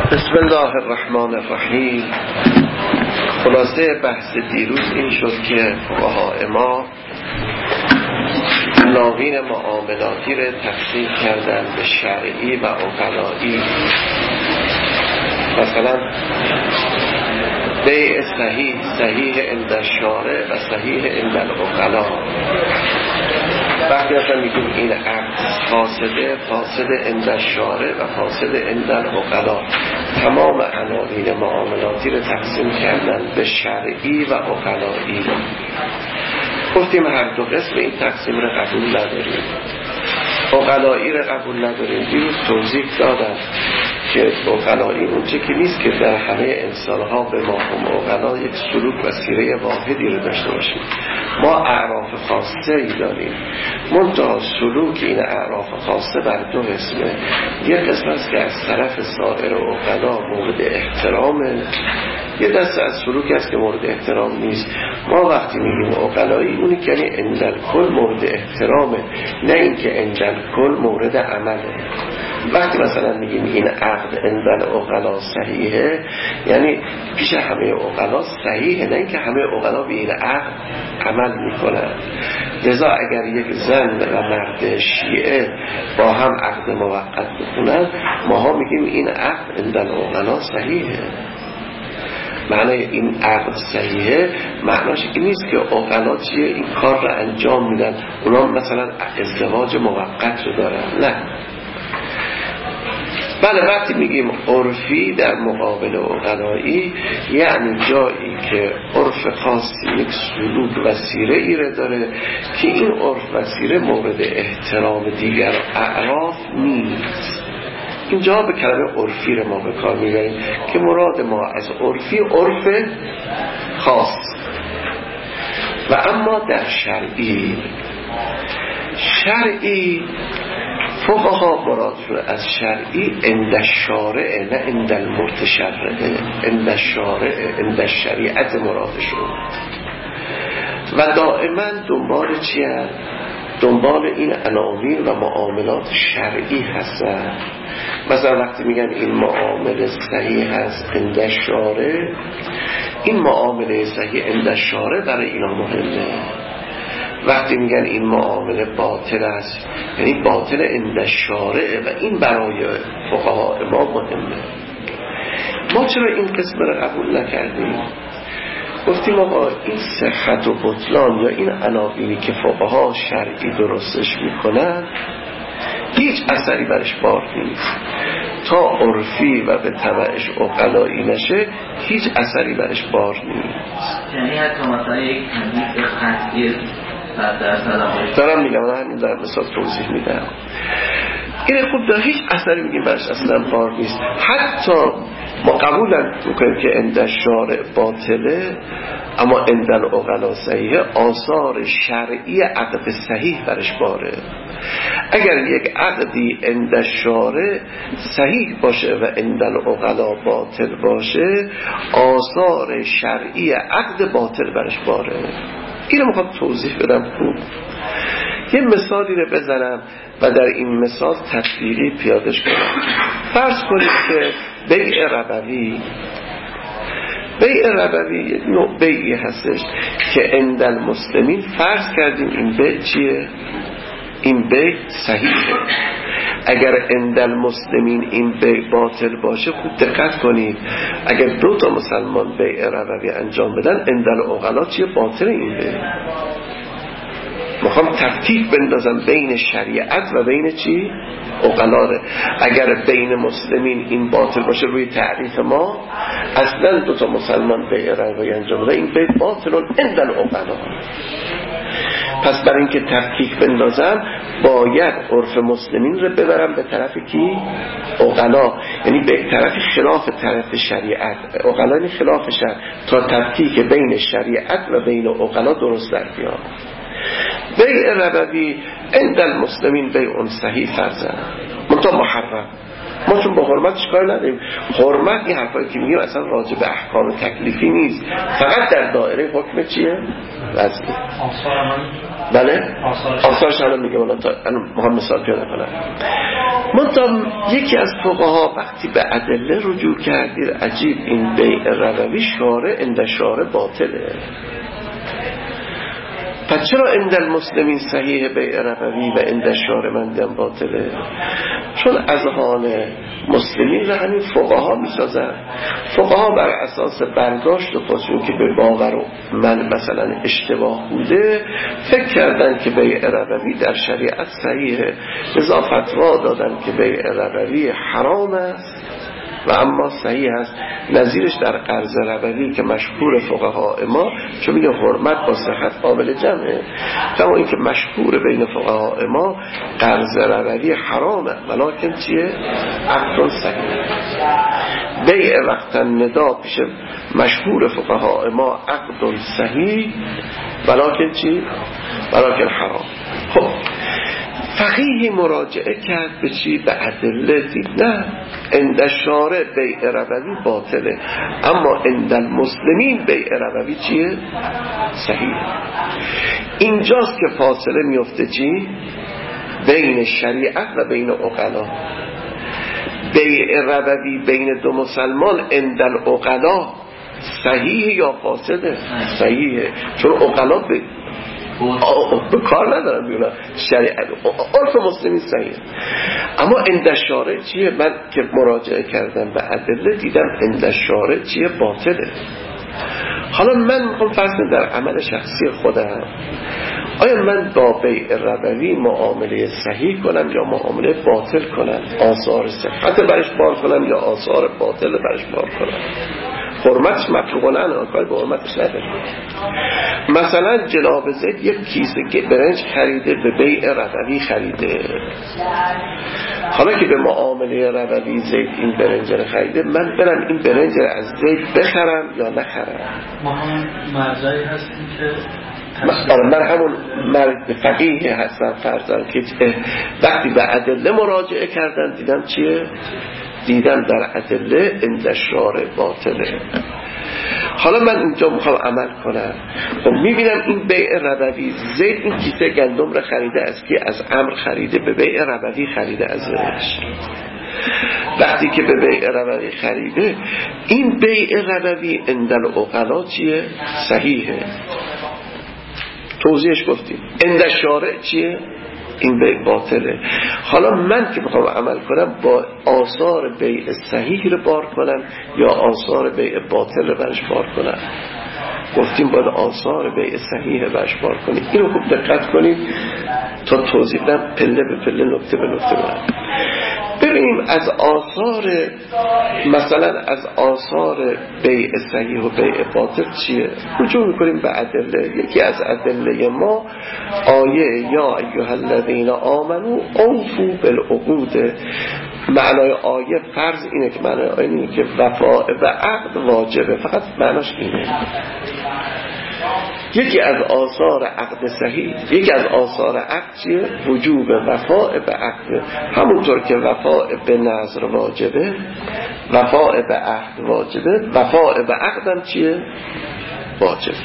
بسم الله الرحمن الرحیم. خلاصه بحث دیروز این شد که فقهای ما عناوین معاملاتی را تقسیم کردن به شرعی و عقلایی. مثلا بیع صحیح عند الشارع و صحیح عند العقلا. وقتی اصلا میگیم این عقد فاسد عند الشارع و فاسد عند العقلا، تمام عناوین معاملاتی رو تقسیم کردن به شرعی و عقلایی. گفتیم هر دو قسم این تقسیم رو قبول نداریم. عقلایی رو قبول نداریم. دیروز توضیح دادم که عقلایی اونچه که نیست که در همه انسانها به مفهوم عقلا یک سلوک و سیره واحدی رو داشته باشیم. ما اعراف خاصه ای داریم، منتها سلوک این اعراف خاصه بر دو قسمه. یک قسم است که از طرف سایر عقلا مورد احترامه، یه دسته از سلوک است که مورد احترام نیست. ما وقتی میگیم عقلایی اونی که یعنی عند الکل مورد احترامه، نه اینکه عند الکل مورد عمله. وقتی مثلا میگیم این عقد عند العقلا صحیحه، یعنی پیش همه عقلا صحیحه، نه اینکه همه عقلا به این عقد عمل میکنن. لذا اگر یک زن و مرد شیعه با هم عقد موقت بکنن، ماها میگیم این عقد عند العقلا صحیحه. معنی این عقد صحیحه معناش این نیست که عقلا چیه این کار رو انجام میدن، اونا مثلا ازدواج موقت رو دارن، نه. بله، وقتی میگیم عرفی در مقابل عقلایی، یعنی جایی که عرف خاصی یک سلوک و سیره ای رو داره که این عرف و سیره مورد احترام دیگر اعراف نیست. اینجا به کلمه عرفی رو ما به کار میبریم که مراد ما از عرفی عرف خاص. و اما در شرعی فقها مرادشون از شرعی عند الشارع، نه عند المتشرع، عند الشارع، عند الشریعت مرادشون. و دائما دنبال چی هست؟ دنبال این عناوین و معاملات شرعی هستن. مثلا وقتی میگن این معامله صحیح هست عند الشارع، این معامله صحیح عند الشارع برای اینا مهمه. وقتی میگن این معامله باطل است، یعنی باطل عند الشارع و این برای فقها ما مهمه. ما چرا این قسم رو قبول نکردیم؟ گفتیم آقا این صحت و بطلان یا این عناوینی که فقها شرعی درستش میکنن هیچ اثری برش بار نیست. تا عرفی و به تبعش عقلایی نشه هیچ اثری برش بار نیست. یعنی حتی مثلا یک حدیث قطعی دارم میگم، همین در مثال توضیح میدم. این خوب داره، هیچ اثری میگیم برش اصلا بار نیست. حتی ما قبول میکنیم که عند الشارع باطله، اما عند العقلا صحیحه. آثار شرعی عقد صحیح برش باره. اگر یک عقدی عند الشارع صحیح باشه و عند العقلا باطل باشه، آثار شرعی عقد باطل برش باره. اینو میخوام توضیح بدم خوب. یه مثالی رو بزنم و در این مثال تطبیقی پیادش کنم. فرض کنید که بیع ربوی یک نوع بیعی هستش که عند المسلمین فرض کردیم این بیع چیه؟ این بیع صحیحه. اگر عند المسلمین این بیع باطل باشه، خوب دقت کنید، اگر دو تا مسلمان بیع ربوی انجام بدن، عند العقلا چیه؟ باطل این بیع. میخوام تفکیک بندازم بین شریعت و بین چی؟ عقلا. اگر بین مسلمین این باطل باشه روی تعریف ما، اصلا دو تا مسلمان بیع ربوی انجام بدن، این بیع باطل عند العقلا. پس برای اینکه تفکیک بندازم باید عرف مسلمین رو ببرم به طرف کی؟ عقلا. یعنی به طرف خلاف طرف شریعت. عقلا این خلاف شرع، تا تفکیک بین شریعت و بین عقلا درست در بیاد. بیع ربوی عند المسلمین بیع صحیح فرضاً، منتها محرم. ما چون با حرمتش کار نداریم. حرمت این حرفایی که میگیم اصلا راجع به احکام تکلیفی نیست، فقط در دایره حکم چیه؟ وضعی. بله؟ آثارش الان میگه، الان میخوام مثال پیاده کنم. منتها یکی از فقها وقتی به ادله رجوع کردید عجیب این بیع ربوی شارع اند شارع باطله. پس چرا اند المسلمین صحیح بیع ربوی و اند شارع مندم باطله؟ چون اذهان مسلمین را همین فقها میسازن. فقها بر اساس برداشت خودشون که به باور من مثلا اشتباه بوده فکر کردن که بیع ربوی در شریعت صحیحه، لذا فتوا دادن که بیع ربوی حرام است و اما صحیح است. نظیرش در قرض ربوی که مشهور فقهای ما، چون میگه حرمت با صحت قابل جمعه، کما این که مشهور بین فقهای ما قرض ربوی حرامه ولکن چیه؟ عقد صحیح. بیع وقت الندا پیش مشهور فقهای ما عقد صحیح ولکن چی؟ ولکن حرام. خب فقیه مراجعه کرد به چی؟ به ادله، دید نه عند شارع بیع ربوی باطله، اما عند المسلمین بیع ربوی چیه؟ صحیح. اینجاست که فاصله میفته چی؟ بین شریعت و بین عقلا. بیع ربوی بین دو مسلمان عند العقلا صحیح یا فاسده؟ صحیحه، چون عقلا به کار ندارم بیونا شریعت عرف مسلمی صحیح. اما عند شارع چیه؟ من که مراجعه کردم به ادله دیدم عند شارع چیه؟ باطله. حالا من میخوام فرض کنم در عمل شخصی خودم، آیا من با بیع ربوی معامله صحیح کنم یا معامله باطل کنم؟ آثار صحت برش بار کنم یا آثار باطل برش بار کنم؟ حرمتش مطلوبانه نه، کاری به حرمتش نداره. مثلا جناب زید یک کیسه برنج خریده، به بیع ربوی خریده. حالا که به معامله ربوی زید این برنج رو خریده، من برم این برنج رو از زید بخرم یا نخرم؟ ما هم مرجعی هستیم که من همون مرد فقیه هستم فرضاً که وقتی به ادله مراجعه کردن دیدم چیه؟ دیدم در ادله عند شارع باطله. حالا من اینجا میخوام عمل کنم، خب میبینم این بیع ربوی زید این کیسه گندم رو خریده از کی؟ از عمرو خریده، به بیع ربوی خریده ازش. وقتی که به بیع ربوی خریده، این بیع ربوی عند العقلا چیه؟ صحیحه. توضیحش گفتیم. عند شارع چیه؟ این بیع باطله. حالا من که بخوام عمل کنم با آثار بیع صحیح رو بار کنم یا آثار بیع باطل رو برش بار کنم؟ گفتیم باید آثار بیع صحیح برش بار کنیم. اینو خوب دقت کنید تا توضیح بدم پله به پله، نکته به نکته برم. ببینیم از آثار، مثلا از آثار بیع صحیح و بیع باطل چیه؟ رجوع میکنیم به ادله. یکی از ادله ما آیه یا ایها الذین آمنوا اوفوا بالعقود. معنای آیه فرض اینه که معنای آیه اینه که وفا به عقد واجبه، فقط معناش اینه. یکی از آثار عقد صحیح، یکی از آثار عقد چیه؟ وجوب وفاء به عقد. همونطور که وفاء به نظر واجبه، وفاء به عهد واجبه، وفاء به عقد هم چیه؟ واجب.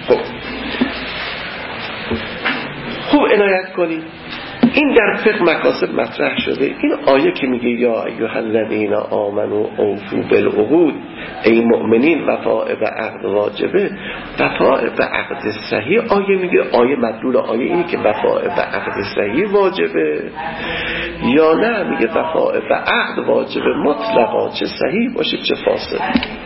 خوب عنایت کنید، این در فقه مکاسب مطرح شده. این آیه که میگه یا ایها الذین آمنوا اوفوا بالعقود، ای مؤمنین وفاء به عقد واجبه، وفاء به عقد صحیح. آیه میگه، آیه مدلول آیه اینه که وفاء به عقد صحیح واجبه یا نه؟ میگه وفاء به عقد واجبه مطلقا، چه صحیح باشه چه فاسد.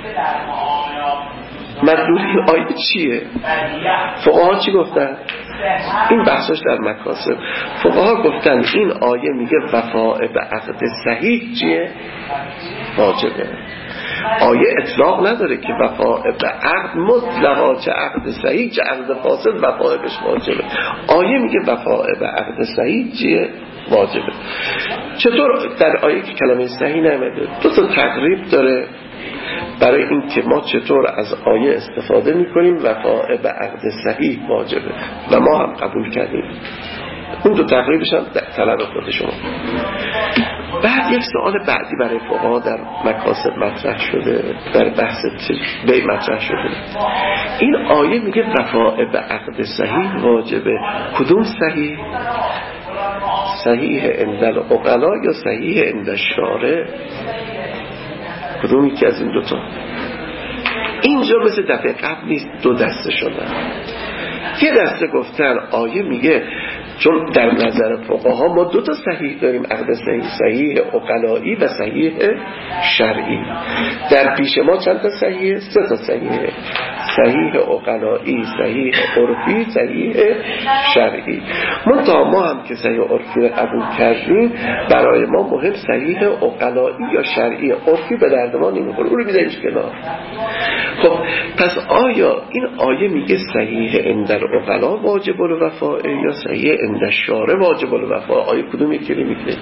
مدلولی آیه چیه؟ فقها چی گفتن؟ این بحثش در مکاسب. فقها گفتن این آیه میگه وفاء به عقد صحیح چیه؟ واجبه. آیه اطلاق نداره که وفاء به عقد مطلقا، چه عقد صحیح چه عقد فاسد وفاء بهش واجبه. آیه میگه وفاء به عقد صحیح چیه؟ واجبه. چطور در آیه که کلمه صحیح نمیده؟ دو تا تقریب داره برای این که ما چطور از آیه استفاده میکنیم وفاء به عقد صحیح واجبه و ما هم قبول کردیم. اون دو تقریبش هم طلب خود شما. بعد یک سوال بعدی برای فقها در مکاسب مطرح شده، در بحث بیع مطرح شده. این آیه میگه وفاء به عقد صحیح واجبه. کدوم صحیح؟ صحیح عند العقلا یا صحیح عند الشارع؟ کدوم یکی از این دوتا؟ اینجا مثل دفعه قبل نیست، دو دسته شدن. یه دسته گفتن آیه میگه چون در نظر فقها ما دو تا صحیح داریم، عقد صحیح عقلایی و صحیح شرعی. در پیش ما چند تا صحیح؟ سه تا صحیح: صحیح عقلایی، صحیح عرفی، صحیح شرعی. منتها ما هم که صحیح عرفی رو قبول کردیم، برای ما مهم صحیح عقلایی یا شرعی. عرفی به درد ما نمیخوره، اون رو میذاریم کنار. خب پس آیا این آیه میگه صحیح عند العقلا واجب الوفاء یا صحیح عند الشارع واجب الوفاء؟ آیه کدوم یکی رو میگه؟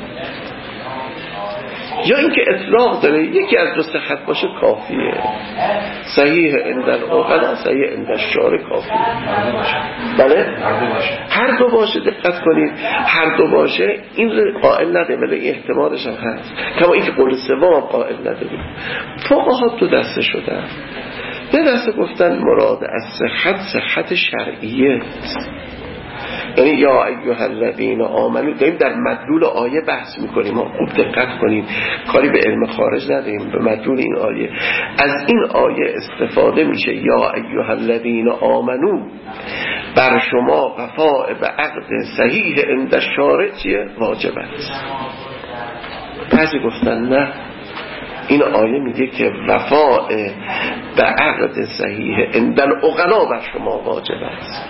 یا اینکه اطلاق داره یکی از دو صحت باشه کافیه؟ صحیح عند العقلا، صحیح عند الشارع کافیه؟ بله؟ هر دو باشه. دقت کنید، هر دو باشه این قائل نده، ولی احتمالش هم هست، کما اینکه قول سوم قائل نده. فقها دو دسته شدن. یه دسته گفتن مراد از صحت شرعیه، یعنی یا ایها الذین آمنو. داریم در مدلول آیه بحث میکنیم، ما خوب دقت کنیم، کاری به علم خارج نداریم، به مدلول این آیه. از این آیه استفاده میشه یا ایها الذین آمنو، بر شما وفاء به عقد صحیح عند الشارع چیه؟ واجب است. بعضی گفتن نه، این آیه میگه که وفاء به عقد صحیح عند العقلا بر شما واجب است.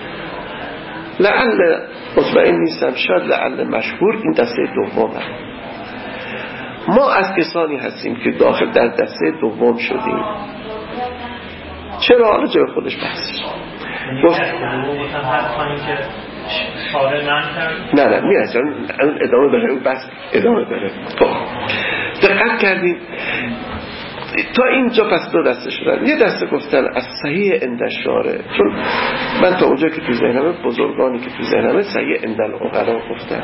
لعل مطمئن نیستم، شاید لعل مشهور این دسته دومه. ما از کسانی هستیم که داخل در دسته دوم شدیم. چرا؟ حالا جای خودش بحث گفت نه میرسن ادامه داره، اون بحث ادامه داره. دقت کردیم تا اینجا. پس دو دسته شدن. یه دسته گفتن از صحیح عند الشارع، چون من تا اونجا که تو ذهنمه، بزرگانی که تو ذهنمه صحیح عند العقلا گفتن.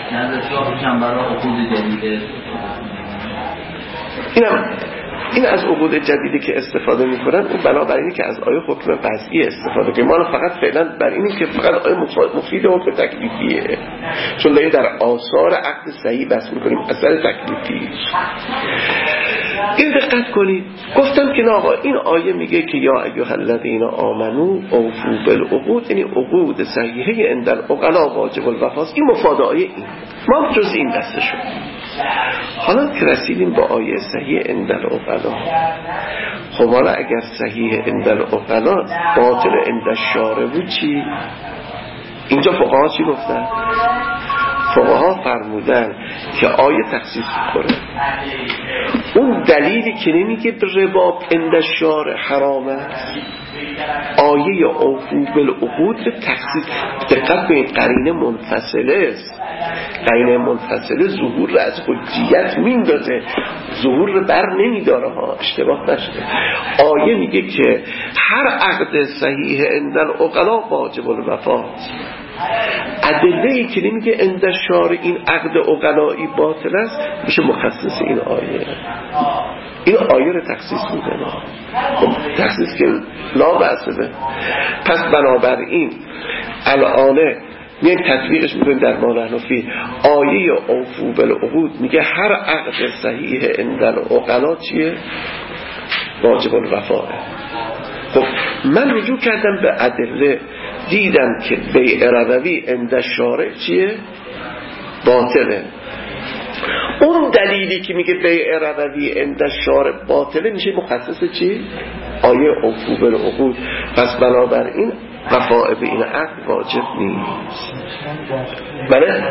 این از عقود جدیدی که استفاده میکنن، اون بنابراینی که از آیه حکم وضعی استفاده کنیم. ما فقط فعلا بر اینی که فقط آیه مفید حکم تکلیفیه، چون داریم در آثار عقد صحیح بحث میکنیم، اثر تکلیفی. این دقت کنید، گفتم که نه، این آیه میگه که یا ایها الذین آمنو اوفوا بالعقود، یعنی عقود صحیحه عند العقلا واجب الوفا. این مفاد آیه این، ما جز این دسته شد. حالا که رسیدیم با آیه صحیح عند العقلا، خب حالا اگر صحیح عند العقلا باطل عند الشارع بود چی؟ اینجا فقها چی گفتن؟ فقها فرمودن که آیه تخصیص می‌کنه. اون دلیلی که نمیگه ربا عند الشارع حرام است، آیه اوفوا بالعقود تخصیص. دقت کنید، قرینه منفصله است. قرینه منفصله ظهور رو از حجیت میندازه، ظهور رو بر نمیداره ها، اشتباه نشه. آیه میگه که هر عقد صحیح عند العقلا واجب الوفا. ادله‌ای که نمیگه عند الشارع این عقد عقلایی باطل است، میشه مخصص این آیه. این آیه رو تخصیص میکنه. خب تخصیص که لا بأس به. پس بنابراین الان میگه تطبیقش میکنیم در ما نحن فی. آیه اوفوا بالعقود میگه هر عقد صحیح عند العقلا چیه؟ واجب الوفا. خب من رجوع کردم به ادله، دیدم که بیع ربوی عند الشارع چیه؟ باطله. اون دلیلی که میگه بیع ربوی عند الشارع باطله میشه مخصص چی؟ آیه اوفوا بالعقود. پس بنابراین وفاء به این عقد واجب نیست. بله؟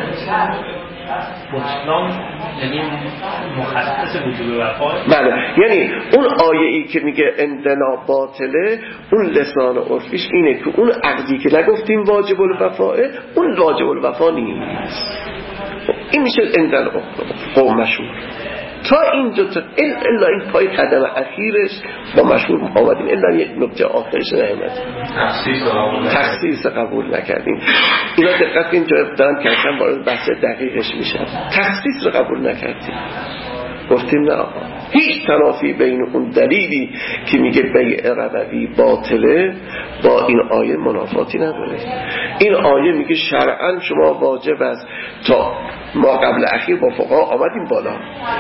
یعنی مخصص وجوب وفا. بله، یعنی اون آیه ای که میگه عندنا باطله، اون لسان عرفیش اینه که اون عقدی که نگفتیم واجب الوفا، اون واجب الوفا نیست. این میشه عندنا قوم مشهور. تا اینجا الا این پای قدم اخیرش با مشهور آمدیم، الا یک نکته آخرش نمیاد، تخصیص قبول نکردیم. اینا دقت کنید، جای دارم که اصلا وارد بحث دقیقش میشم. تخصیص رو قبول نکردیم، گفتیم نه آقا، هیچ تنافی بین اون دلیلی که میگه بیع ربوی باطله با این آیه منافاتی نداره. این آیه میگه شرعاً شما واجب است تا ما قبل اخیر با فقها آمدیم بالا،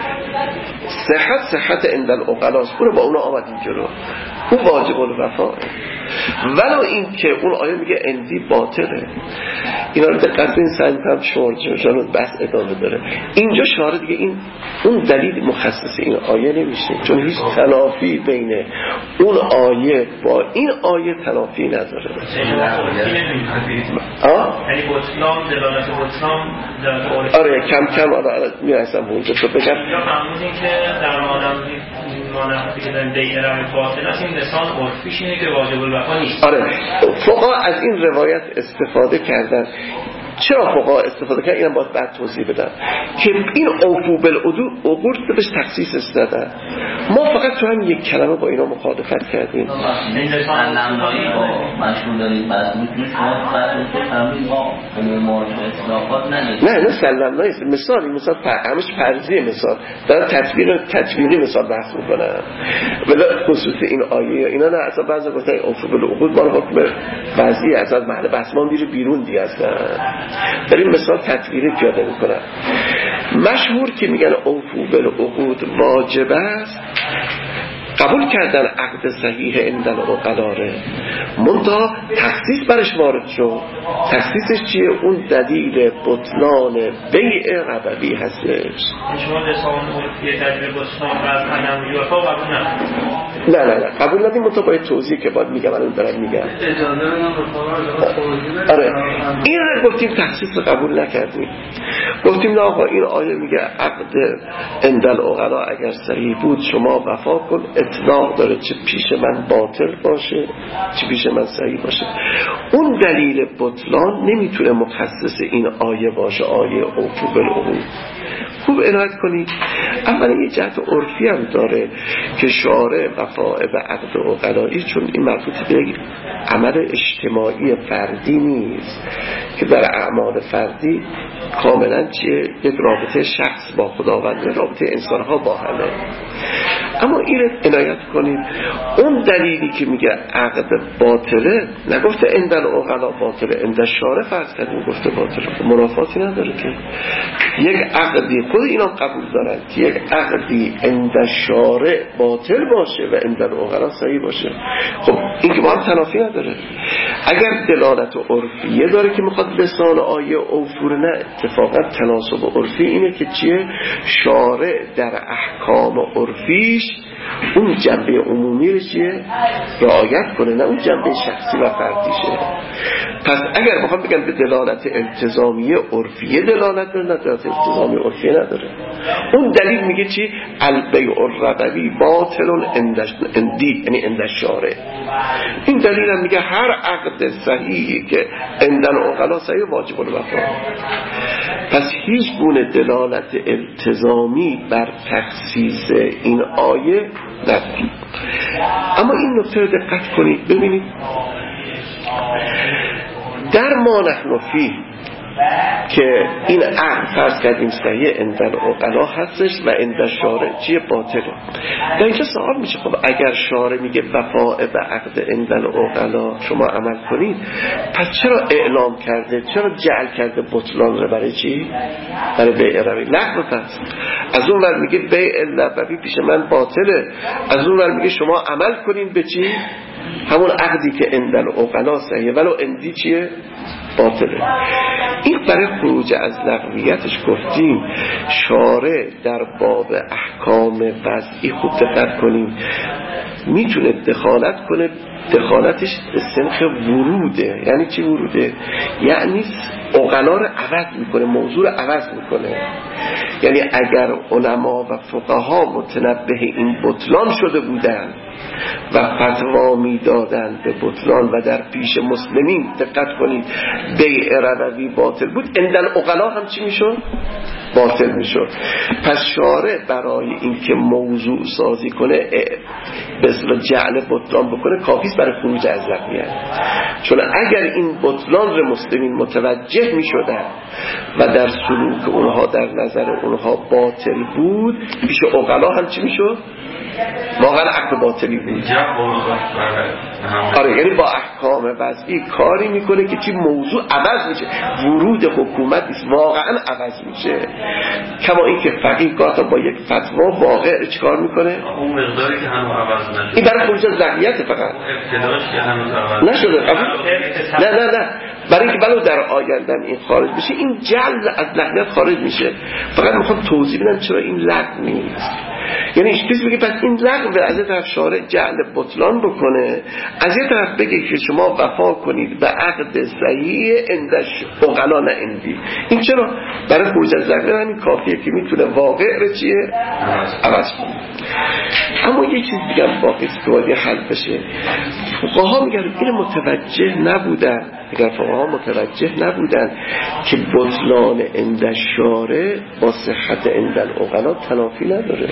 صحت اندل اقلاست، برو با اونا آمدیم جلو، اون واجب الوفا. ولو این که اون آیه میگه اندی باطله. اینا رو دقت این سعی میکنم شورجان بس ادامه داره. اینجا شعار دیگه این اون دلیل مخصص این آیه نمیشه، چون هیچ تنافی بین اون آیه با این آیه تنافی نداره. یعنی بطلان دلالت بطلان آره کم کم آره میرسم اونجا تو بگم یا فرمودین که در مانفی که داریم بیعرم باطل است، این لسان عرفیش اینه که واجب الوفا نیست. آره فقها از این روایت استفاده کردن. چرا فقها استفاده کردن؟ اینم باید بعد توضیح بدم که این اوفو بالعقود بهش تخصیص استدن. ما فقط تو هم یک کلمه با اینا مخالفت کردیم. این سلمنایی با مشهور داریم بعد میتونیم شما فقط تو تمرین ما عمومات و اصلاحات نداریم. نه سلمنایی است. مثال همش فرضیه، مثال دارن تطبیقی مثال بحث میکنن. ولی خصوص این آیه اینا نه، اصلا بعضی گفتن اوفو بالعقود ما رو حکم بعضی از محل بحث ما میره بیرون دیگه اصلا. داریم مثال تطبیقی پیاده میکنن. مشهور که میگن اوفو بالعقود واجب است، قبول کردن عقد صحیح اندل عقلاره، منتها تخصیص برش وارد شد. تخصیصش چیه؟ اون دلیل بطلان بیع ربوی هستش. شما لسان عرفی دلیل بطلان و عدم وفا قبول ندارید؟ نه قبول نداریم، منتها باید توضیح که باید میگم الان دارم میگم. آره این رو گفتیم تخصیص رو قبول نکردیم. گفتیم نه آقا این آیه میگه عقد اندل عقلا اگر صحیح بود شما وفا کن، اطلاق داره، چه پیش من باطل باشه چه پیش من صحیح باشه. اون دلیل بطلان نمیتونه مخصص این آیه باشه، آیه اوفو بالعقود. خوب عنایت کنید. اولا یه جهت عرفی هم داره که شارع وفاء به عقد عقلایی، چون این مربوط به یک عمل اجتماعی فردی نیست که در اعمال فردی کاملا چیه؟ یک رابطه شخص با خداوند، رابطه انسانها با همه. اما این عنایت کنید اون دلیلی که میگه عقد باطله نگفته اندل عقلا باطله، اندل شارع فرض کردیم گفته باطله، منافاتی نداره که یک عقدی خود اینا قبول دارن که یک عقدی اندل شارع باطل باشه و اندل عقلا صحیح باشه. خب این که با هم تنافی نداره. اگر دلالت عرفیه داره که میخواد لسان آیه اوفور، نه اتفاقا تناسب عرفی اینه که چیه؟ شارع در احکام عرفیش اون جنبه عمومی رو چیه؟ رعایت کنه، نه اون جنبه شخصی و فردیشه. پس اگر بخوام بگم به دلالت التزامی عرفیه دلالت داره، نه دلالت التزامی عرفیه نداره. اون دلیل میگه چی؟ البیع الربوی باطل اندی، یعنی اند الشارع. این دلیل هم میگه هر عقد صحیحی که اندل عقلا صحیح واجب الوفا. پس هیچ گونه دلالت التزامی بر تخصیص این آیه نداره. اما این نکته رو دقت کنید ببینید، در ما نحن فیه که این عقد فرض کردیم صحیح اندل عقلا هستش و اندل شارع چیه؟ باطله. در اینجا سوال میشه خب اگر شارع میگه وفاء به عقد اندل عقلا شما عمل کنید، پس چرا اعلام کرده، چرا جعل کرده بطلان رو برای چی؟ برای بیع ربوی. لغو پس از اون ور میگه بیع ربوی پیش من باطله، از اون ور میگه شما عمل کنین به چی؟ همون عقدی که اندل عقلا صحیحه ولو اندی چیه؟ باطله. این برای خروج از لغویتش گفتیم شارع در باب احکام وضعی خوب دقت کنیم میتونه دخالت کنه، دخالتش به سنخ وروده. یعنی چی وروده؟ یعنی عقلا رو عوض میکنه، موضوع رو عوض میکنه. یعنی اگر علما و فقها متنبه این بطلان شده بودن و فتوا میدادن به بطلان و در پیش مسلمین دقت کنید بیع ربوی باطل بود، اندل عقلا هم چی میشد؟ باطل میشد. پس شارع برای اینکه موضوع سازی کنه به اصطلاح جعل بطلان بکنه کافیست برای خروج از لغویت. چون اگر این بطلان رو مسلمین متوجه میشدن و در سلوک اونها در نظر اونها باطل بود، پیش عقلا هم چی میشد؟ واقعا عقد باطلی بود. آره، یعنی با احکام وضعی کاری میکنه که چی موضوع عوض میشه، ورود حکومت نیست، واقعا عوض میشه. کما این که فقیه گاهی با یک فتوا واقع چیکار میکنه؟ اون مقداری که هنوز عوض نشده، این برای خروج از لغویت فقط ابتداش که هنوز عوض نشده. نه برای اینکه بلو در آینده این خارج بشه، این جعل از لغویت خارج میشه. فقط میخوام توضیح بدم چرا این لغو نیست. یعنی کسی بگه پس این لغو، از یه طرف شارع جعل بطلان بکنه، از یه طرف بگه که شما وفا کنید به عقد صحیح اندش عقلا نه اندی. این چرا؟ برای خروج از لغو همین کافیه که میتونه واقع رو چیه؟ عوض کنه. اما یه چیز دیگه هم باقی است که باید حل بشه. فقها میگن این متوجه نبودن، اگر فقها متوجه نبودن که بطلان اندش شارع با صحت اندل عقلا تنافی نداره،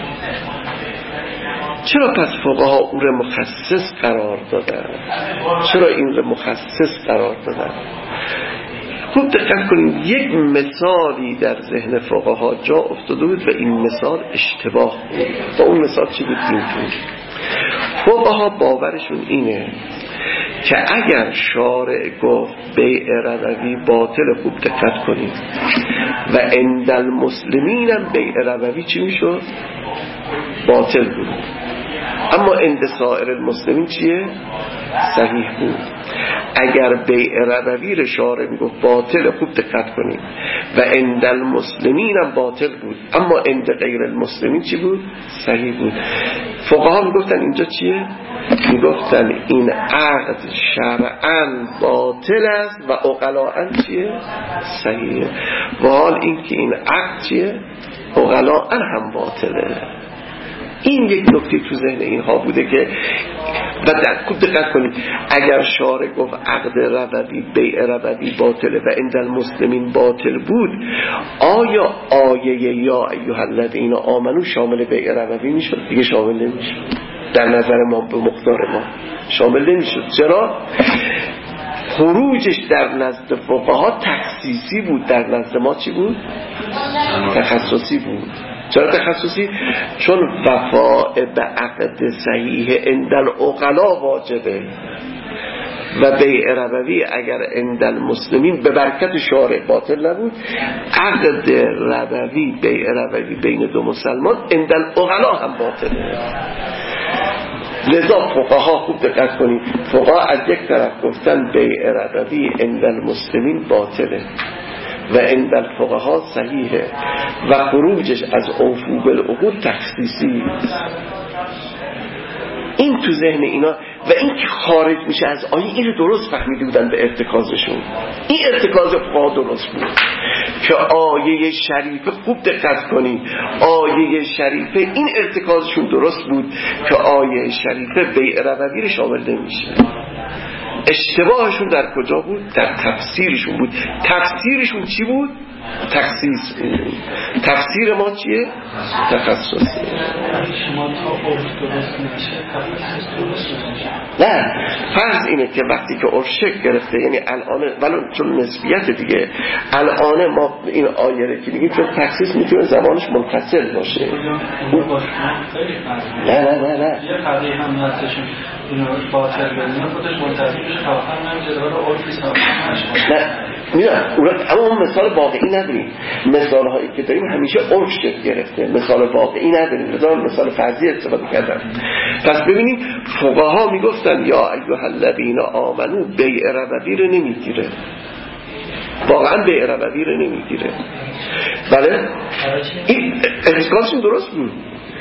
چرا پس فقها اون رو مخصص قرار دادن؟ چرا این رو مخصص قرار دادن؟ خوب دقت کنید، یک مثالی در ذهن فقها جا افتاده بود و این مثال اشتباه بود. و اون مثال چی بود؟ فقها باورشون اینه که اگر شارع گفت بیع ربوی باطل، خوب دقت کنید، و عند المسلمین هم بیع ربوی چی میشد؟ باطل بود، اما عند سایر المسلمین چیه؟ صحیح بود. اگر بیع ربوی رو شارع میگفت باطل، خوب دقت کنید، و عند المسلمین هم باطل بود، اما عند غیر المسلمین چی بود؟ صحیح بود. فقها میگفتن اینجا چیه؟ میگفتن این عقد شرعاً باطل است و عقلاً چیه؟ صحیح. و حال این که این عقد چیه؟ عقلاً هم باطله. این یک نکته تو ذهن اینها بوده که و دقت کنید، اگر شارع گفت عقد ربوی بیع ربوی باطله و عند المسلمین باطل بود، آیا آیه یا ایها الذین آمنو شامل بیع ربوی میشد؟ دیگه شامل نمیشد. در نظر ما به مقدار ما شامل نمیشد. چرا؟ خروجش در نزد فقها تخصیصی بود، در نزد ما چی بود؟ تخصصی بود. چرا تخصصی؟ چون وفاء به عقد صحیح عند العقلا واجبه و بیع ربوی اگر عند المسلمین به برکت شارع باطل نبود، عقد ربوی بیع ربوی بین دو مسلمان عند العقلا هم باطله. لذا فقها خوب دقت کنید، فقها از یک طرف گفتن بیع ربوی عند المسلمین باطله و عند الفقها صحیحه و خروجش از اوفو بالعقود تخصیصی. این تو ذهن اینا و این که خارج میشه از آیه، این رو درست فهمیده بودن به ارتکازشون. این ارتکاز فقها درست بود که آیه شریفه، خوب دقت کنید، آیه شریفه این ارتکازشون درست بود که آیه شریفه بیع ربوی رو شامل نمیشه. اشتباهشون در کجا بود؟ در تفسیرشون بود. تفسیرشون چی بود؟ تخصیص بود. تفسیر ما چیه؟ تخصص. شما تا عرف درست نمیشه تخصص درست نمیشه. نه، فرض اینه که وقتی که عرف شکل گرفته، یعنی الان ولو چون نسبیت دیگه، الان ما این آیه رو که میگیم چون تخصیص میتونه زمانش منفصل باشه. نه یه قضیه هم هستشون اینو باطل بدونه خودش منتظرش خواهر نمیشه داره عرفی سابقه نه میدونم، اما اون مثال واقعی نداریم. مثال هایی که داریم همیشه عرف شکل گرفته، مثال واقعی نداریم، مثال فرضی استفاده کردن. پس ببینید فقها میگفتن یا ایها الذین آمنو بیع ربوی رو نمیگیره، واقعا بیع ربوی رو نمیگیره. بله این احساسشون درست بود.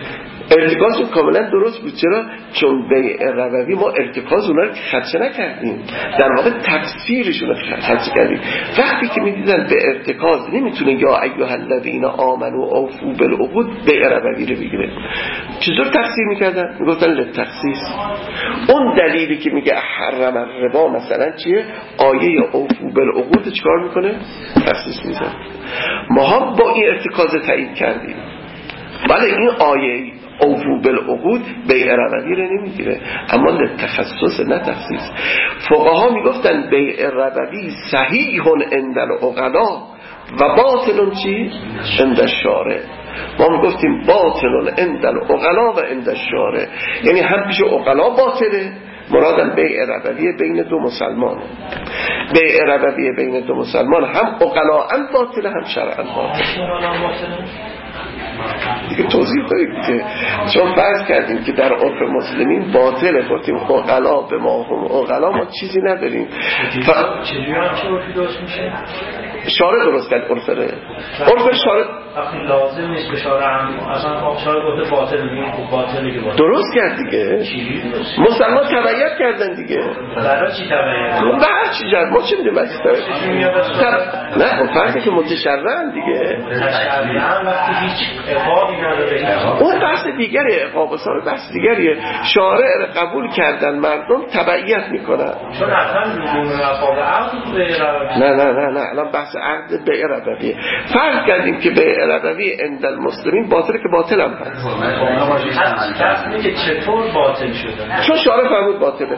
ارتکاز کاملا درست بود. چرا؟ چون بیع ربوی ما ارتکاز اونا رو خدشه نکردیم، در واقع تفسیرشون رو خدشه کردیم. وقتی که میدیدن به ارتکاز نمیتونه یا ایها الذین آمنوا اوفوا بالعقود بیع ربوی رو بگیره، چطور تفسیر میکردن؟ میگفتن للتخصیص. اون دلیلی که میگه حرم الربا مثلا چیه؟ آیه اوفوا بالعقود چیکار میکنه؟ تخصیص میزنه. ما هم با این ارتکاز تایید کردیم، ولی این آیه اوفوا بالعقود بیع ربوی رو نمیگیره، اما للتخصص نه تخصیص. فقها میگفتن بیع ربوی صحیح عند العقلا و باطل چی؟ عند الشارع. ما میگفتیم باطل عند العقلا و عند الشارع، یعنی هم پیش عقلا باطله، مرادم بیع ربوی بین دو مسلمانه. بیع ربوی بین دو مسلمان هم عقلا هم باطله هم شرعا باطله. دیگه توضیح داریم که چون فرض کردیم که در عرف مسلمین باطله، گفتیم عقلا به ما هم عقلا، ما چیزی نداریم. چجوری هم چه عرفی درست میشه؟ شارع درست کرد عرف شارع لازم نیست به شارع هم اصلا شارع گفته باطل میگه خب باطله که باطل درست کرد دیگه. مسلمان تبعیت کردن دیگه. برای چی تبعیت؟ به هر چی جد ما چه میدیم بسی نه خب فرضی که متشرعن دیگه. متشرعن وقتی هیچ عقابی نداره، اون بحث دیگریه، عقاب و ثواب بحث دیگریه. شارع قبول کردن مردم تبعیت میکنن، چون اصلا لزوم عقاب عقد به نه الان بحث عقد بیع ربویه. فرض کردیم که بیع ربوی عند المسلمین باطله، که باطل هم هست. هست که چطور باطل شده؟ چون شارع فرمود باطله.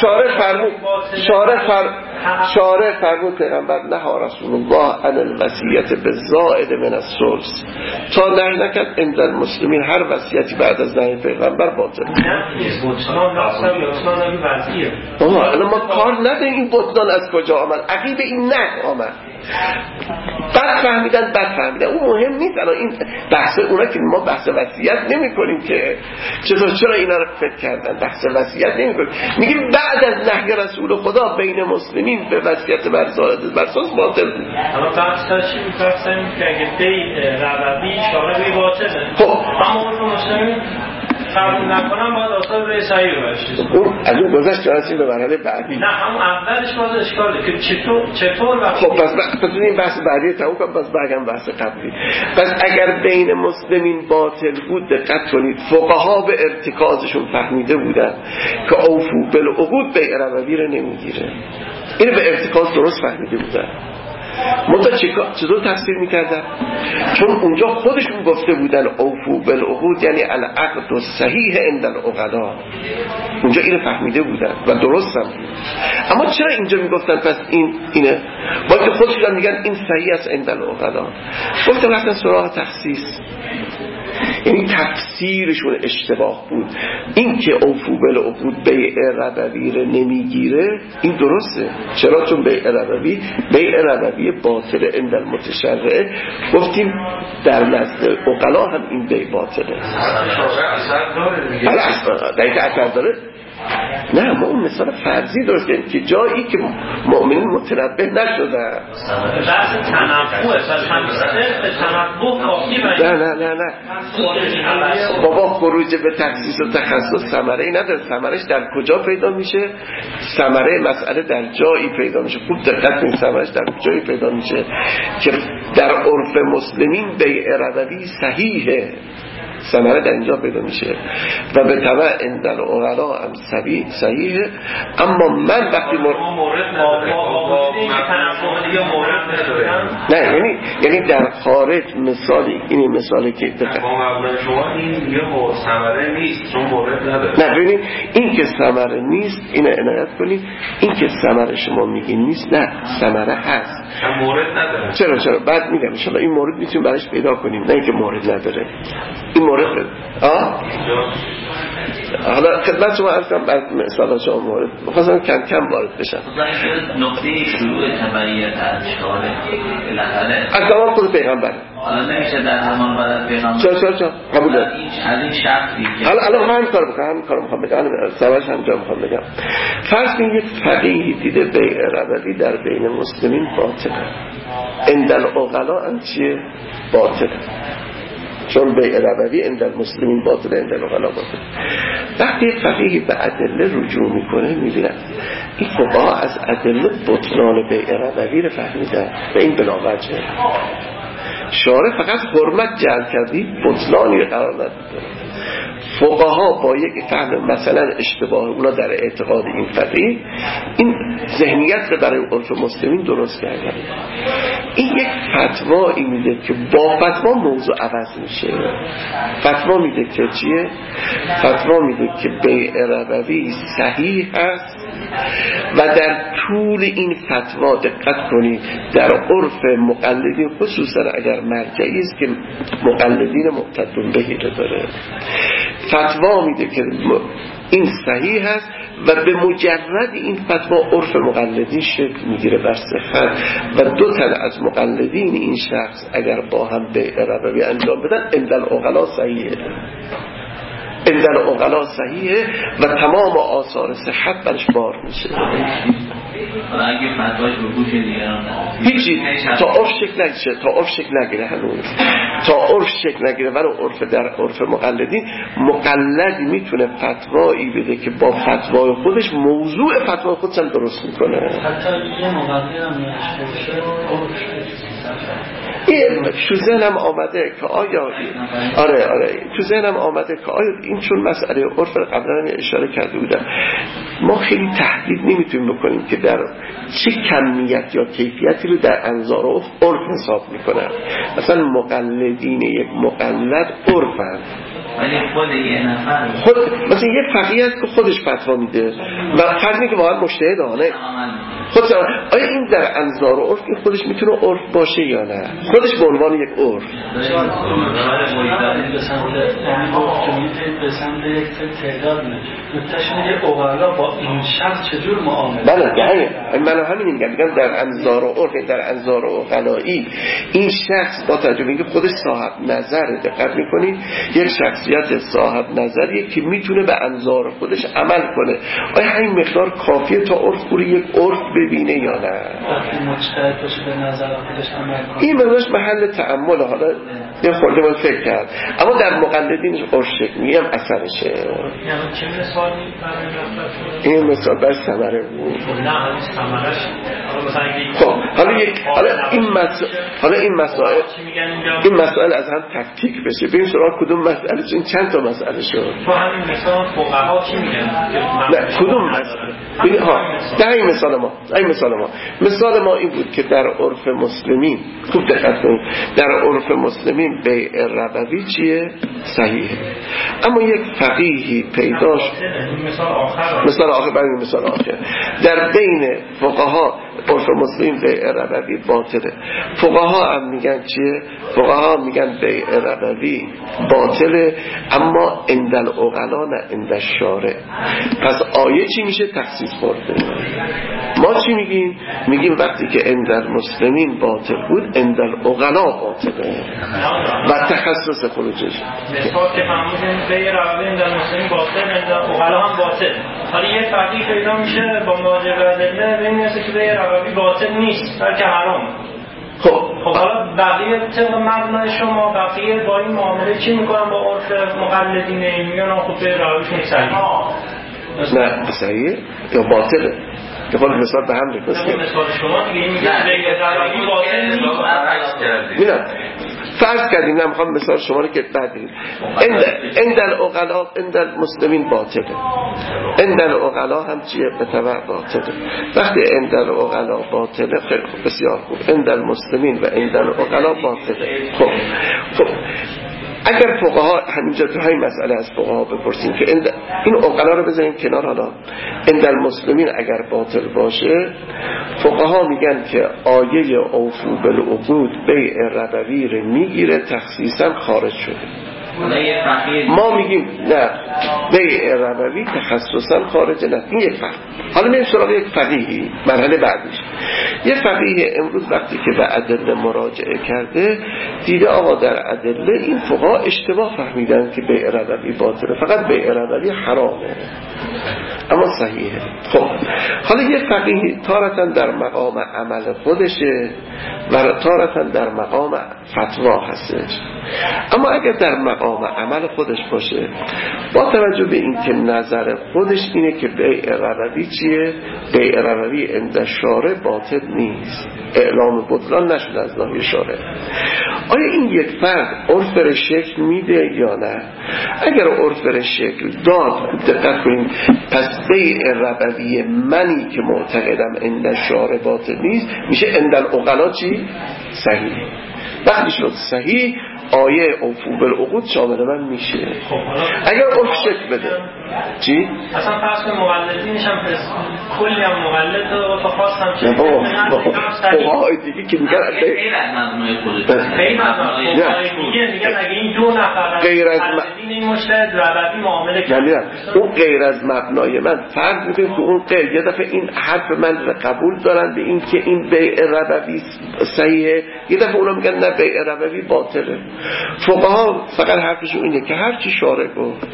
شارع فرمود پیغمبر نهى رسول الله عن الوصیت بالزائد من الثلث، تا نهی نکرد عند المسلمین هر وصیتی بعد از نهی پیغمبر باطل. الان ما کار نداریم این بطلان از کجا آمد، عقیب این نه آمد. بد فهمیدن اون مهم نیست. الان این بحث اونا که ما بحث وصیت نمی کنیم که چرا اینا رو فکر کردن، بحث وصیت نمی کنیم. میگیم بعد از نهی رسول خدا بین مسلمین به وصیت بر زائد بر ثلث باطل بود. اما بحث چی می‌فرماییم که اگه بیع ربوی شارع باطله، خب اما اون مسلمین قبول نکنم باید آثار به صحیح رو برشید. از اون گذشت رسیم به مرحله بعدی. نه همون اولش باز اشکاله که چطور وقتی خب پس این بحث بعدی تموم کنم، پس برگم بحث قبلی. پس اگر بین مسلمین باطل بود، دقت کنید فقها به ارتکازشون فهمیده بودن که اوفوا بالعقود بیع ربوی رو نمیگیره، اینو به ارتکاز درست فهمیده بودن. چطور تفسیر میکردن؟ چون اونجا خودشون گفته بودن اوفوا بالعقود یعنی العقد الصحیح عند العقلا، اونجا اینو فهمیده بودن و درست هم بود. اما چرا اینجا میگفتن پس اینه با که خودشون میگن این صحیح است عند العقلا؟ گفتم رفتن سراغ تخصیص، یعنی تفسیرشون اشتباه بود. این که اوفوا بالعقود بیع ربوی رو نمیگیره این درسته. چرا؟ چون بیع ربوی باطل عند المتشرع. گفتیم در نزد عقلا هم این بیع باطله. بله اثر داره. نه ما اون مثال فرضی درست کردیم که جایی که مؤمنین متنبه نشدن بحث تنبوه تنبوه کافی نه بابا خروج به تخصیص و تخصص ثمره ای نداره. ثمرش در کجا پیدا میشه؟ ثمره مسئله در جایی پیدا میشه. خوب دقت کنید ثمرش در جایی پیدا میشه که در عرف مسلمین بیع ربوی صحیحه، ثمره در اینجا پیدا میشه و به تبع عند العقلا هم صحیحه. اما من وقتی نه یعنی در خارج مثالی این مثالی که شما این دیگه ثمره نیست چون مورد نداره. نه ببینید این که ثمره نیست اینو عنایت کنید، این که ثمره شما میگین نیست، نه ثمره هست مورد نداره. چرا بعد میگم ان شاء الله این مورد میتونیم براش پیدا کنیم، نه اینکه مورد نداره. این مورد حالا خدمت شما عرض کنم بعد مثلا شما مورد می‌خواستم کم وارد بشم. نقطه شروع تبعیت از شارع بالاخره از زمان خود پیغمبر حالا نمیشه در زمان بعد از پیغمبر چرا قبول دارم از این شخصی الان همین کار میخوام بگم سوالش همجا میخوام بگم. فرض کنید فقیهی دیده بیع ربوی در بین مسلمین باطله، عند العقلا هم چیه؟ باطله. چون بیع ربوی عند المسلمین باطل عند العقلاء باطل. وقتی فقیه به ادله رجوع میکنه میبینه این فقها از ادله بطلان بیع ربوی رو فهمیدن و این بنابراجه شارع فقط حرمت جعل کردی بطلانی قرار نداده. فقها با یک فهم مثلا اشتباه اونا در اعتقاد این فقیه این ذهنیت رو برای عرف مسلمین درست کردن. این یک فتوایی میده که با فتوا موضوع عوض میشه. فتوا میده که چیه؟ فتوا میده که بیع ربوی صحیح هست و در طول این فتوا دقت کنید در عرف مقلدین خصوصا اگر مرجعی است که مقلدین مقتدون بهی رو داره فتوا میده که این صحیح هست و به مجرد این فتوا عرف مقلدین شکل میگیره بر صحت و دو تن از مقلدین این شخص اگر با هم بیع ربوی انجام بدن عند العقلاء صحیحه، عند العقلاء صحیحه و تمام آثار صحت برش بار میشه. اگه فتواش رو گوش دیگران هیچی تا عرف شکل نگیره، تا عرف شکل نگیره هنوز تا عرف شکل نگیره ولی عرف در عرف مقلدین مقلد میتونه فتوایی بده که با فتوای خودش موضوع فتوای خودش هم درست میکنه. حتی یه مقلد هم نشته این تو ذهنم آمده که آیا آره تو ذهنم آمده که آیا این چون مسئله عرف قبلا هم اشاره کرده بودم ما خیلی تحدید نمیتونیم بکنیم که در چه کمیت یا کیفیتی رو در انظار عرف حساب میکنن. مثلا مقلدین یک مقلد عرفن ولی خود یه نفر خود مثلا یه فقیه است که خودش فتوا میده و فرض که واقعا مجتهدانه خودش آیا این در انظار عرف این خودش میتونه عرف باشه یا نه؟ خودش به عنوان یک عرف به سمت یک تعداد نکتهشون یه اوغلا با این شخص چجور معامله بله من همین میگم در انظار عرف در انظار عقلایی این شخص با توجه به اینکه خودش صاحب نظر دقت میکنید یک شخصیت صاحب نظریه که میتونه به انظار خودش عمل کنه. آیا همین مقدار کافیه تا عرف رو یک عرف ببینه یا نه؟ وقتی مجتهد باشه به نظر خودش عمل کنه این مقدارش محل تأمل. حالا یه خورده باید فکر کرد اما در مقلدینش عرف شکل میگم اثرشه. یعنی چه مثال این مثال بر ثمره بود. نه همین ثمرش خب حالا این مسائل از هم تفکیک بشه بریم سراغ کدوم مسئله. این چند تا مسئله شد تو همین مثال فقها چی میگن؟ نه کدوم مسئله ببین در این مثال ما این بود که در عرف مسلمین خوب دقت کنید در عرف مسلمین بیع ربوی چیه؟ صحیحه. اما یک فقیهی پیداش مثال آخر در بین فقها عرف مسلمین بیع ربوی باطله. فقها هم میگن چیه؟ فقها میگن بیع ربوی باطله اما عند العقلاء نه عند الشارع. پس آیه چی میشه؟ تخصیص خورده. ما چی میگیم؟ میگیم وقتی که عند المسلمین باطل بود عند العقلاء باطله و تخصص خروجش مثال که فهمیدیم بیع ربوی عند المسلمین باطل عند العقلاء هم باطل. حالا یه فقیه پیدا میشه با مراجعه به ادله به این میرسه که بیع ربوی باطل نیست بلکه حرام. خب حالا بقیه طبق مبنای شما بقیه با این معامله چی میکنن با عرف مقلدین؟ میگن خب بیع ربویشون صحیح نه صحیح یا باطله که خود مثال به هم ریخته. مثال شما دیگه میگه بیع ربوی باطل نیست. فرض کردیم نمیخوام مثال شما رو که بعدیم عند العقلاء عند المسلمین باطله عند العقلاء هم چیه؟ به تبع باطله. وقتی عند العقلاء باطله خیلی خوب بسیار خوب عند المسلمین و عند العقلاء باطله. خب اگر فقها همینجا تو همین مسئله از فقها بپرسیم که این عقلا رو بذاریم کنار. حالا عند المسلمین اگر باطل باشه فقها میگن که آیه اوفوا بالعقود بیع ربوی رو میگیره تخصیصا خارج شده. ما میگیم نه بیع ربوی تخصصا خارجه نه. این یک فرق. حالا میریم سراغ یک فقیهی مرحله بعدیش. یه فقیه امروز وقتی که به ادله مراجعه کرده دیده آقا در ادله این فقها اشتباه فهمیدن که بیع ربوی باطله فقط بیع ربوی حرامه. اما صحیحه. خب حالا یه فقیه تارتاً در مقام عمل خودشه و تارتاً در مقام فتوا هستش. اما اگر در مقام عمل خودش باشه، با توجه به این که نظر خودش اینه که بیع ربوی چیه؟ بیع ربوی عند شارع باطل نیست، اعلام بطلان نشد از ناحیه شارع. آیا این یک فرد عرف شکل میده یا نه؟ اگر عرف شکل داد، دقت کنیم، پس بیع ربوی منی که معتقدم عند شارع باطل نیست میشه عند العقلا چی؟ صحیح. وقتی شد صحیح، آیه اوفو بالعقود شامل من میشه. اگر عرف شکل بده چی؟ اصلا فرض کن مقلدینش هم کلی هم مقلد و تا خواست هم چه فقهای دیگه که میگن غیر از مبنای خودش، غیر از مبنای دیگه میگن اگه این دو نفر غیر از این مجتهد ربوی معامله کرد، اون غیر از مبنای من فرض میکنیم که اون غیر، یه دفعه این حرف من رو قبول دارن به این که این بیع ربوی صحیحه، یه دفعه اونا میگن نه بیع ربوی باطله. فقها فقط حرفشون اینه که هر چی شارع گفت،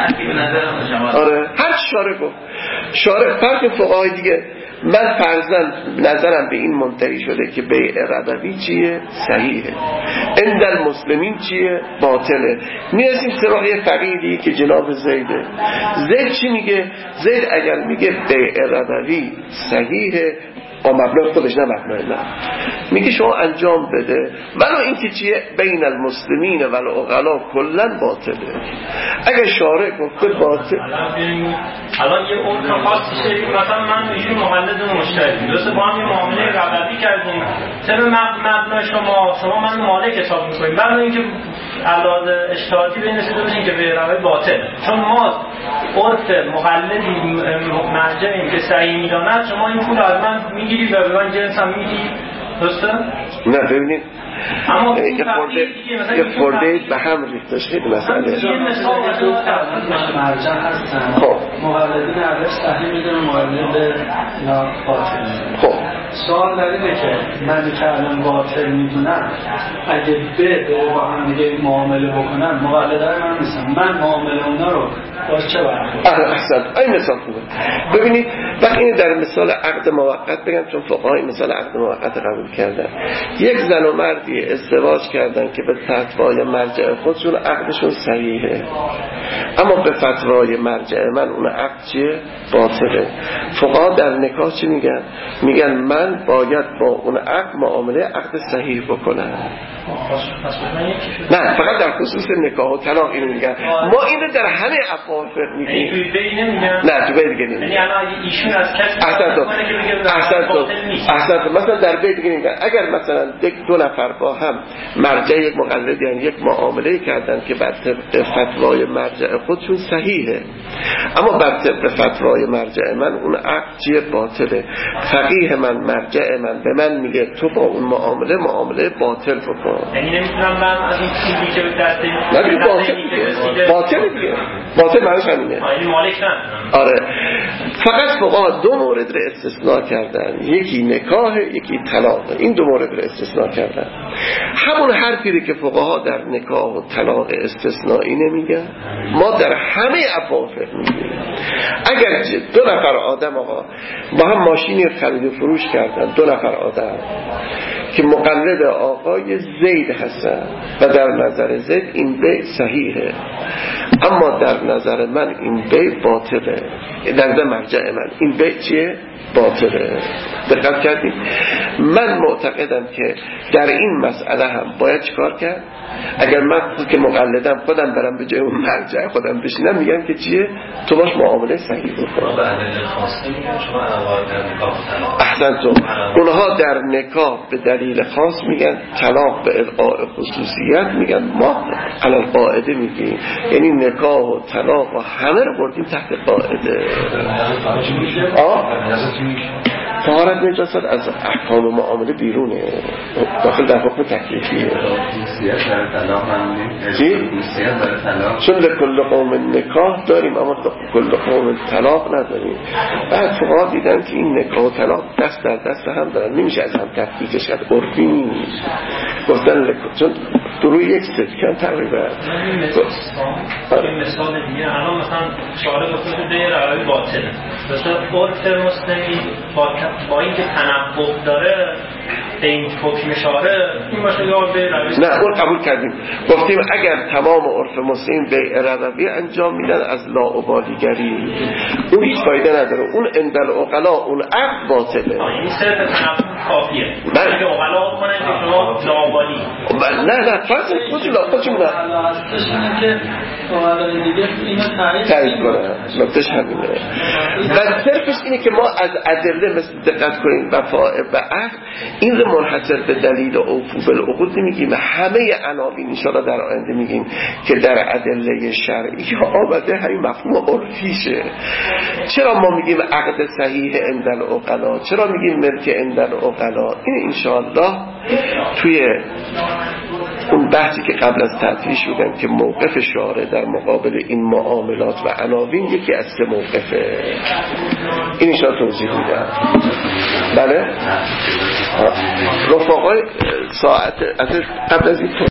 آره هر چی شارع گفت، شارع فرق فقهای دیگه. من فرضاً نظرم به این منتهی شده که بیع ربوی چیه؟ صحیحه. عند المسلمین چیه؟ باطله. میرسیم سراغ یه فقیهی که جناب زیده. زید چی میگه؟ زید اگر میگه بیع ربوی صحیحه با مبنای خودش، نه مبنای من، میگه شما انجام بده، ولو اینکه چیه؟ بین المسلمین و العقلا کلن باطله. اگر شارع گفته باطل، الان یه اون خاصی شدید، مثلا من ایشون مقلد و مجتهد، درسته با هم یه معامله ربوی کردیم، طبق مبنای شما من مالک حساب میکنیم، ولو اینکه علاوه اجتهادی بین رسیده باشین که به ربوی باطل، چون ما عرف مقلدی مرجعیم که صحیح میداند، شما این پول از من میگیری و به من جنس هم میدی، درسته؟ نه ببینید اما یه خورده به هم ریختش خیلی مسئله. مرجع هستن، خب مقلدین عرف صحیح میدونن، مقلد باطل. خب سوال در اینه که من که الان باطل میدونم، اگه بره با هم دیگه معامله بکنن، مقلدای من نیستن، من معامله اونا رو باز چه برخورد؟ احسن، این مثال خوبه. ببینید وقتی این در مثال عقد موقت بگم، چون فقهای مثال عقد موقت قبول کردن، یک زن و مردی ازدواج کردن که به فتوای مرجع خودشون عقدشون صحیحه، اما به فتوای مرجع من اون عقد چیه؟ باطله. فقها در نکاح چی میگن؟ میگن من باید با اون عقد معامله عقد صحیح بکنم. نه فقط در خصوص نکاح و طلاق اینو میگن. ما اینو در همه افعال فقه میگیم. توی بین نمیگن. نه توی بین نمیگن. یعنی الان ایشون از کسی احسن مثلا در بین دیگه میگن اگر مثلا دو نفر با هم مرجع یک مقلد یعنی یک معامله کردن که بر طبق فتوای مرجع خودشون صحیحه، اما بر طبق فتوای مرجع من اون عقد چیه؟ باطله. فقیه من مرجع من به من میگه تو با اون معامله باطل بکن. یعنی نمیتونم من از این چیزی که به دست باطل دیگه. باطل معنیش همینه. یعنی مالک نه. آره. فقط فقها دو مورد رو استثناء کردن، یکی نکاح یکی طلاق. این دو مورد رو استثناء کردن. همون حرفی که فقها در نکاح و طلاق استثنایی نمیگن، ما در همه ابواب میگیم. اگر دو نفر آدم آقا با هم ماشینی خرید و فروش کردن، دو نفر آدم که مقلد آقای زید هستن و در نظر زید این بیع صحیحه، اما در نظر من این بیع باطله، در نظر مرجع من این بیع چیه؟ باطله. دقت کردید؟ من معتقدم که در این مسئله هم باید چیکار کرد؟ اگر من که مقلدم خودم برم به جای اون مرجع خودم بشینم، میگم که چیه؟ تو باش معامله صحیح بکن. احسن تو اونها در نکاح به دلیل خاص میگن، طلاق به الغاء خصوصیت میگن، ما علل قاعده میگیم، یعنی نکاح و طلاق و همه رو بردیم تحت قاعده. طهارت نجاست از احکام معامله بیرونه، داخل در حکم تکلیفیه. چی؟ چون لکل قوم نکاح داریم اما لکل قوم طلاق نداریم. بعد فقها دیدن که این نکاح و طلاق دست در دست هم دارن، نمیشه از هم تفکیکش کرد، عرفی نیست. گفتن چون دروی یک سکن تقریبا این مثال دیگه الان مثلا شارع گفته غیر عربی باطله، مثلا عرف مسلمی با اینکه تنبه داره به این حکم شارع این باشه یا غیر عربی. نه اون قبول کردیم، گفتیم اگر تمام عرف مسلم به عربی انجام میدن از لاابالیگری اون هیچ فایده نداره، اون اندل عقلا اون عقد باطله. این صرف تنبه کافیه که عقلا کنن که شما لاابالی. نه فرض خودشون نه هستش اینه که عقلای دیگه اینو تایید کنه، نکتهش همینه. و صرفش اینه که ما از ادله مثل دقت کنیم وفاء و عهد این رو منحصر به دلیل اوفو بالعقود نمیگیم، همه عناوین ان شاءالله در آینده میگیم که در ادله شرعی آمده همین مفهوم عرفیشه. چرا ما میگیم عقد صحیح عند العقلا، چرا میگیم ملک عند العقلا؟ این ان شاءالله توی اون بحثی که قبل از تعطیل شدم که موقف شارع در مقابل این معاملات و عناوین یکی از سه موقفه، این ان شاءالله توضیح میدم. بله رفقای ساعت قبل از این